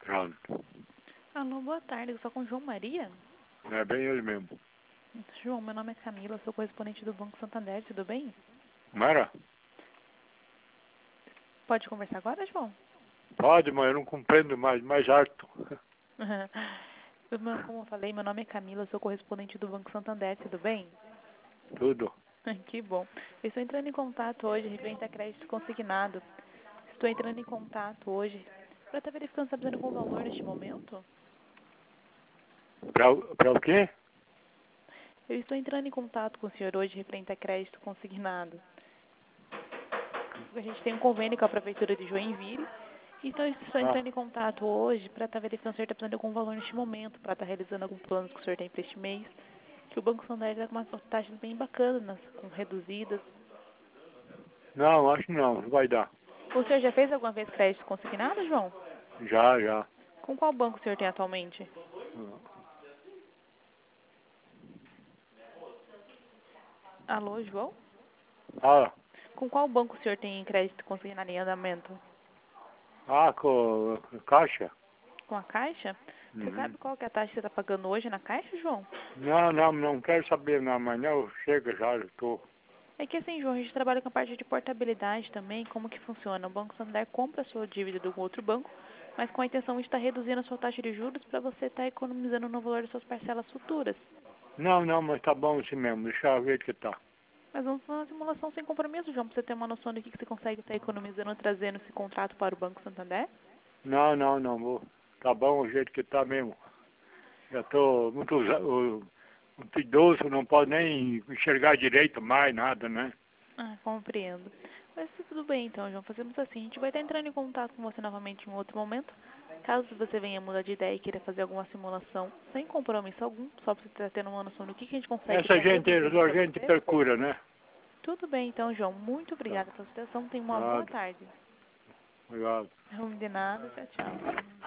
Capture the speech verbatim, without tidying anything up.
Pronto. Alô, boa tarde. Eu sou com o João Maria. É bem ele mesmo. João, meu nome é Camila, sou correspondente do Banco Santander, tudo bem? Não era? Pode conversar agora, João? Pode, mas eu não compreendo mais, mais alto. Eu, meu- como eu falei, meu nome é Camila, sou correspondente do Banco Santander, tudo bem? Tudo. Que bom. Eu estou entrando em contato hoje referente a crédito consignado. Estou entrando em contato hoje para estar verificando se está precisando com valor neste momento. Pra, pra o quê? Eu estou entrando em contato com o senhor hoje referente a crédito consignado. A gente tem um convênio com a Prefeitura de Joinville. Então, eu estou Ah, entrando em contato hoje para estar verificando se o senhor está precisando de algum valor neste momento, para estar realizando algum plano que o senhor tem para este mês. Que o Banco Santander está com umas taxas bem bacanas, com reduzidas. não, acho que não, não vai dar. O senhor já fez alguma vez crédito consignado, João? Já, já. Com qual banco o senhor tem atualmente? Alô, João? Ah, Com qual banco o senhor tem crédito consignado em andamento? ah, com com caixa? Com a Caixa? Você Uhum. sabe qual que é a taxa que você está pagando hoje na Caixa, João? Não, não, não quero saber não, mas não, chega já, eu tô. É que assim, João, a gente trabalha com a parte de portabilidade também, como que funciona? O Banco Santander compra a sua dívida do outro banco, mas com a intenção de estar reduzindo a sua taxa de juros para você estar economizando no valor das suas parcelas futuras. Não, não, mas tá bom assim mesmo, deixa eu ver que tá. Mas vamos fazer uma simulação sem compromisso, João, para você ter uma noção do que que você consegue estar economizando trazendo esse contrato para o Banco Santander. Não, não, não, vou. Tá bom o jeito que tá mesmo. Já tô muito, usa- o- muito idoso, não pode nem enxergar direito mais, nada, né? Ah, compreendo. Mas tudo bem então, João. Fazemos assim. A gente vai estar entrando em contato com você novamente em um outro momento. Caso você venha mudar de ideia e queira fazer alguma simulação sem compromisso algum, só para você estar tendo uma noção do que, que a gente consegue Essa estar gente, reduzindo a para gente você. procura, né? Tudo bem então, João. Muito Tá. obrigada pela sua atenção. Tenha uma boa Nada. tarde. Obrigado. Não de nada. Tchau, tchau.